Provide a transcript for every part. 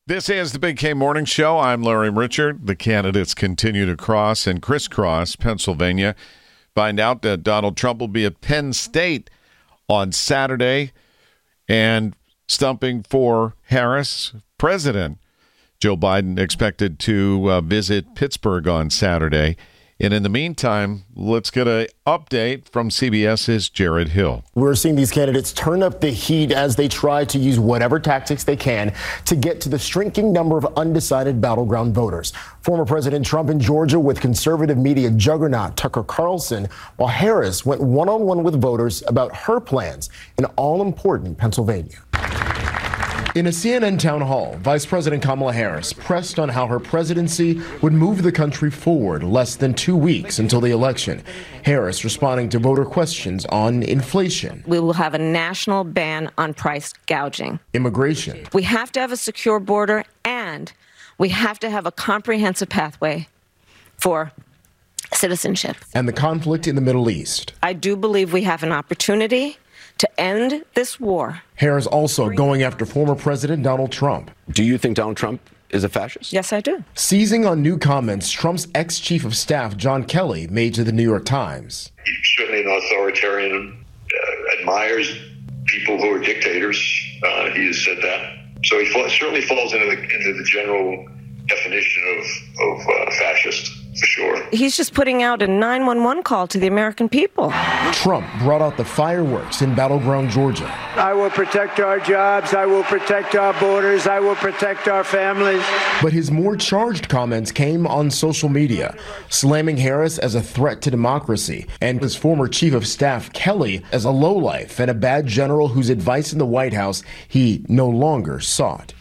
This is the Big K Morning Show. I'm Larry Richard. The candidates continue to cross and crisscross Pennsylvania. Find out that Donald Trump will be at Penn State on Saturday and stumping for Harris. President Joe Biden expected to visit Pittsburgh on Saturday. And in the meantime, let's get an update from CBS's Jared Hill. We're seeing these candidates turn up the heat as they try to use whatever tactics they can to get to the shrinking number of undecided battleground voters. Former President Trump in Georgia with conservative media juggernaut Tucker Carlson, while Harris went one-on-one with voters about her plans in all-important Pennsylvania. In a CNN town hall, Vice President Kamala Harris pressed on how her presidency would move the country forward less than 2 weeks until the election. Harris responding to voter questions on inflation. We will have a national ban on price gouging. Immigration. We have to have a secure border, and we have to have a comprehensive pathway for citizenship. And the conflict in the Middle East. I do believe we have an opportunity to end this war. Harris also going after former President Donald Trump. Do you think Donald Trump is a fascist? Yes, I do. Seizing on new comments Trump's ex-chief of staff, John Kelly, made to the New York Times. He's certainly an authoritarian, admires people who are dictators. He has said that. So he certainly falls into the general definition of fascist, for sure. He's just putting out a 911 call to the American people. Trump brought out the fireworks in battleground Georgia. I will protect our jobs. I will protect our borders. I will protect our families. But his more charged comments came on social media, slamming Harris as a threat to democracy and his former chief of staff, Kelly, as a lowlife and a bad general whose advice in the White House he no longer sought.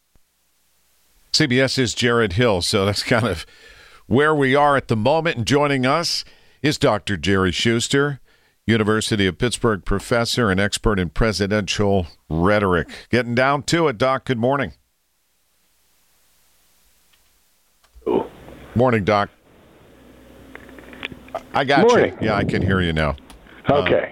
CBS's Jared Hill. So that's kind of where we are at the moment. And joining us is Dr. Jerry Schuster, University of Pittsburgh professor and expert in presidential rhetoric. Getting down to it, Doc. Good morning. Morning, Doc. I got Morning. you. Yeah, I can hear you now. Okay.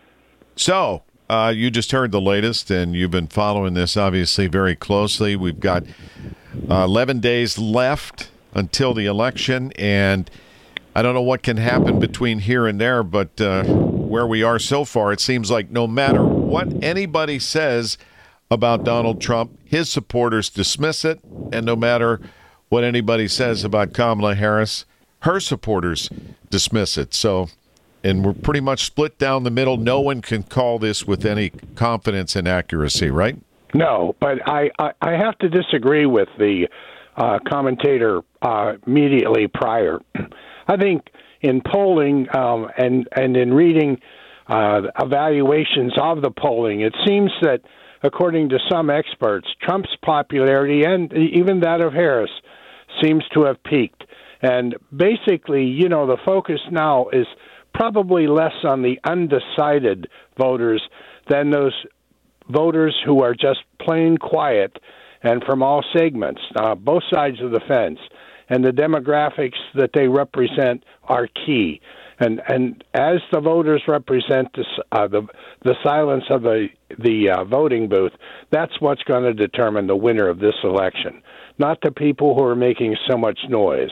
So you just heard the latest, and you've been following this obviously very closely. We've got 11 days left until the election, and I don't know what can happen between here and there, but where we are so far, it seems like no matter what anybody says about Donald Trump, his supporters dismiss it, and no matter what anybody says about Kamala Harris, her supporters dismiss it. So, and we're pretty much split down the middle. No one can call this with any confidence and accuracy, right? No, but I have to disagree with the commentator immediately prior. I think in polling and in reading evaluations of the polling, it seems that, according to some experts, Trump's popularity and even that of Harris seems to have peaked. And basically, you know, the focus now is probably less on the undecided voters than those voters who are just plain quiet and from all segments, both sides of the fence. And the demographics that they represent are key. And as the voters represent the silence of the voting booth, that's what's going to determine the winner of this election, not the people who are making so much noise.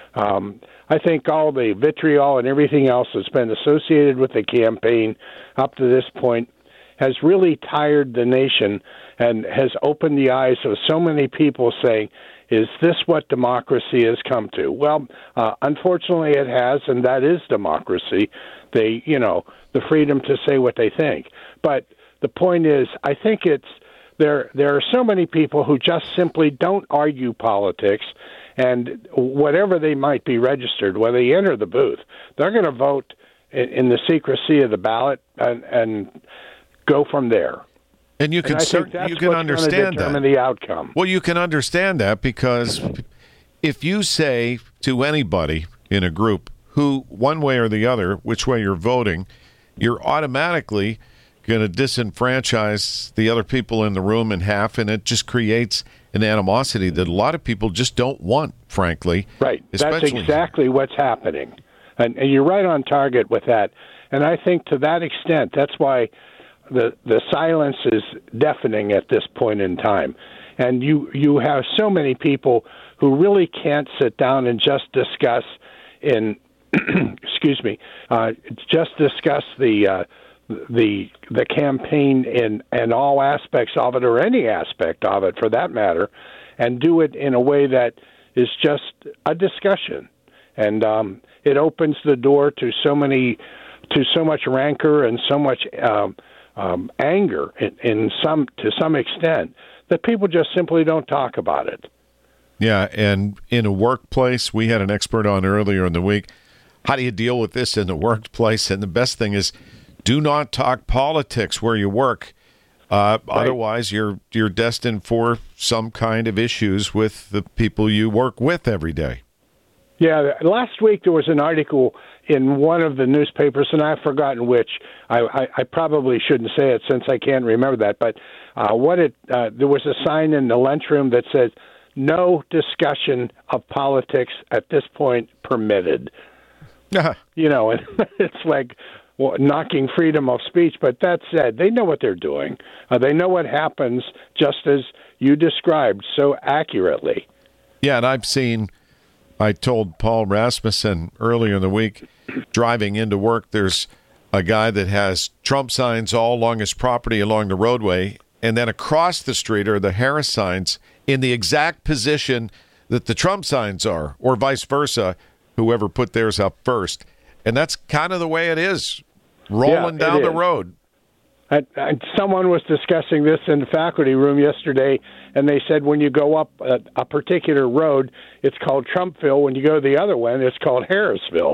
I think all the vitriol and everything else that's been associated with the campaign up to this point has really tired the nation and has opened the eyes of so many people saying, is this what democracy has come to? Well, unfortunately it has, and that is democracy. The freedom to say what they think. But the point is, I think there are so many people who just simply don't argue politics, and whatever they might be registered, when they enter the booth, they're going to vote in the secrecy of the ballot and go from there. And you can understand that. The outcome. Well, you can understand that because if you say to anybody in a group who, one way or the other, which way you're voting, you're automatically going to disenfranchise the other people in the room in half, and it just creates an animosity that a lot of people just don't want, frankly. Right. That's exactly what's happening. And you're right on target with that. And I think to that extent, that's why the silence is deafening at this point in time. And you have so many people who really can't sit down and just discuss excuse me, just discuss the campaign and all aspects of it, or any aspect of it for that matter, and do it in a way that is just a discussion. And it opens the door to so much rancor and so much anger to some extent that people just simply don't talk about it. Yeah, and in a workplace, we had an expert on earlier in the week. How do you deal with this in the workplace? And the best thing is, do not talk politics where you work. Right. Otherwise, you're destined for some kind of issues with the people you work with every day. Yeah, last week there was an article in one of the newspapers, and I've forgotten which. I probably shouldn't say it since I can't remember that. But there was a sign in the lunchroom that said, "No discussion of politics at this point permitted." You know, and it's like knocking freedom of speech. But that said, they know what they're doing. They know what happens, just as you described so accurately. Yeah, and I told Paul Rasmussen earlier in the week, driving into work, there's a guy that has Trump signs all along his property along the roadway, and then across the street are the Harris signs in the exact position that the Trump signs are, or vice versa, whoever put theirs up first. And that's kind of the way it is, rolling down the road. And someone was discussing this in the faculty room yesterday, and they said when you go up a particular road, it's called Trumpville. When you go the other one, it's called Harrisville.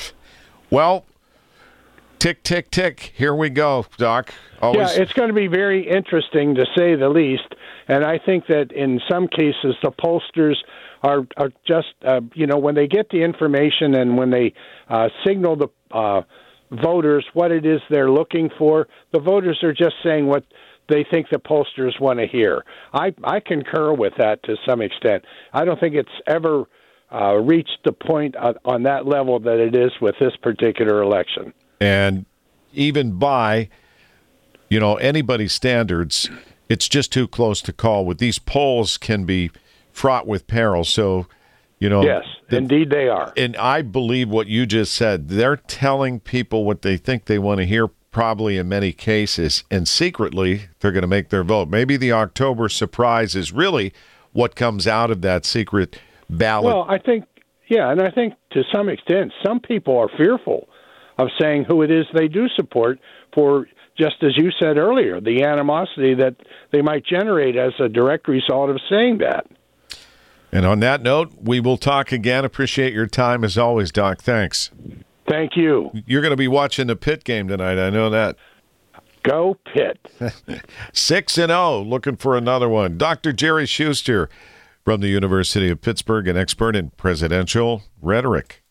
Well, tick, tick, tick. Here we go, Doc. Always. Yeah, it's going to be very interesting, to say the least. And I think that in some cases the pollsters are just, when they get the information and when they signal the voters what it is they're looking for, the voters are just saying what they think the pollsters want to hear. I concur with that to some extent. I don't think it's ever reached the point on that level that it is with this particular election. And even by, anybody's standards, it's just too close to call. With these polls can be fraught with peril. So, yes, indeed they are. And I believe what you just said. They're telling people what they think they want to hear, probably in many cases, and secretly they're going to make their vote. Maybe the October surprise is really what comes out of that secret ballot. Well, I think to some extent, some people are fearful of saying who it is they do support for, just as you said earlier, the animosity that they might generate as a direct result of saying that. And on that note, we will talk again. Appreciate your time as always, Doc. Thanks. Thank you. You're going to be watching the Pitt game tonight. I know that. Go Pitt. 6-0, looking for another one. Dr. Jerry Schuster from the University of Pittsburgh, an expert in presidential rhetoric.